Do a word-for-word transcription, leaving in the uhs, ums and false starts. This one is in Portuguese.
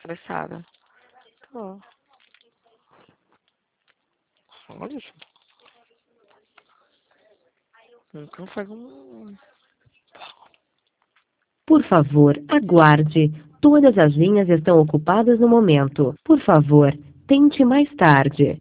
estressada? Tô. Olha isso. Nunca foi um... Por favor, aguarde. Todas as linhas estão ocupadas no momento. Por favor, tente mais tarde.